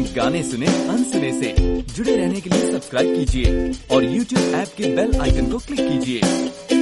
गाने सुने अनसुने से। जुड़े रहने के लिए सब्सक्राइब कीजिए और YouTube ऐप के बेल आइकन को क्लिक कीजिए।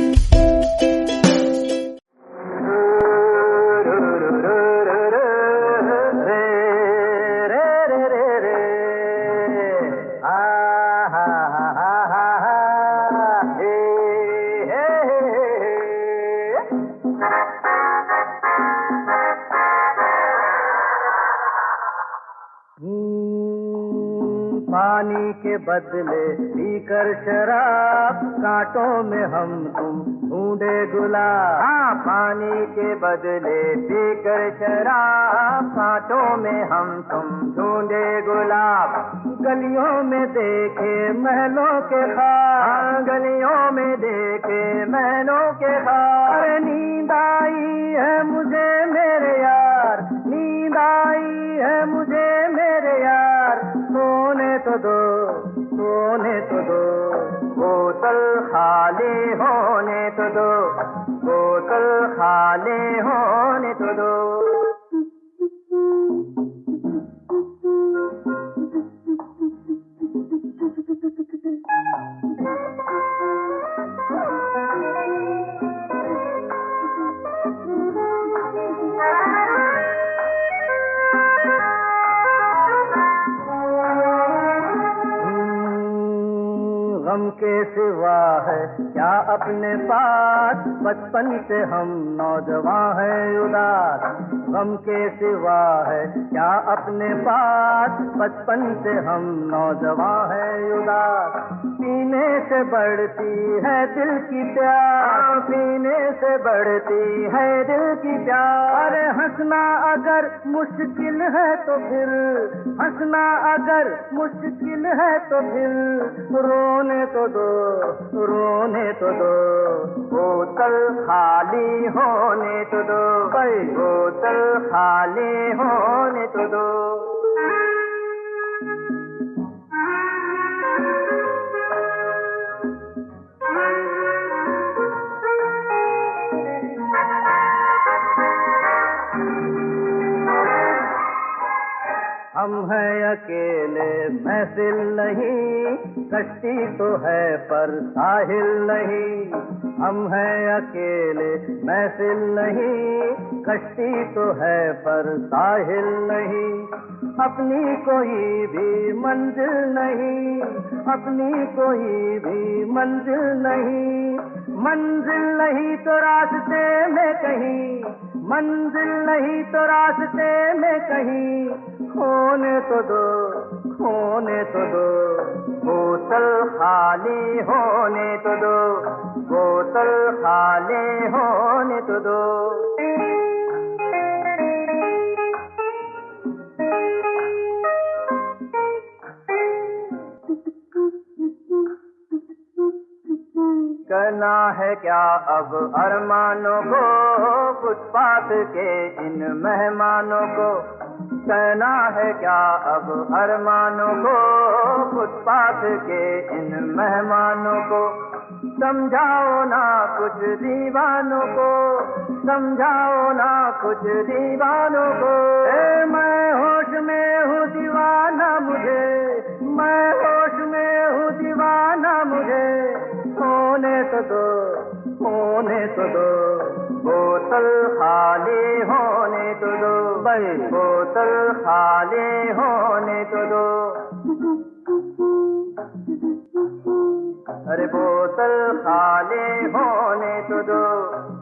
पानी के बदले पीकर शराब, कांटों में हम तुम ढूंढे गुलाब। हाँ, पानी के बदले पीकर शराब, कांटों में हम तुम ढूंढे गुलाब। गलियों में देखे महलों के ख्वाब, गलियों में देखे महलों के ख्वाब। अरे नींद आई है मुझे मेरे यार, नींद आई है मुझे मेरे यार। सोने तो दो, सोने तो दो, बोतल खाली होने तो दो, बोतल खाली होने तो दो। गम के सिवा है क्या अपने पास, बचपन से हम नौजवान हैं उदास। गम के सिवा है क्या अपने पास, बचपन से हम नौजवान हैं उदास। पीने से बढ़ती है दिल की प्यास, पीने से बढ़ती है दिल की प्यार। हंसना अगर मुश्किल है तो फिर, हंसना अगर मुश्किल है तो फिर रोने तो दो, रोने तो दो, बोतल खाली होने तो दो, भाई बोतल खाली होने तो दो। हम हैं अकेले महफिल नहीं, कश्ती तो है पर साहिल नहीं। हम हैं अकेले महफिल नहीं, कश्ती तो है पर साहिल नहीं। अपनी कोई भी मंजिल नहीं, अपनी कोई भी मंजिल नहीं। मंजिल नहीं तो रास्ते में कहीं, मंजिल नहीं तो रास्ते में कहीं। खोने तो दो, खोने तो दो, बोतल खाली होने तो दो, बोतल खाली होने तो दो। करना है क्या अब अरमानों को, फुटपाथ के इन मेहमानों को। कहना है क्या अब अरमानों को, फुटपाथ के इन मेहमानों को। समझाओ ना कुछ दीवानों को, समझाओ ना कुछ दीवानों को। मैं होश में हूँ दीवाना मुझे, मैं होश में हूँ दीवाना मुझे। होने तो दो, होने तो दो, बोतल खाली होने तो दो, भाई बोतल खाली होने तो दो। अरे बोतल खाली होने तो दो।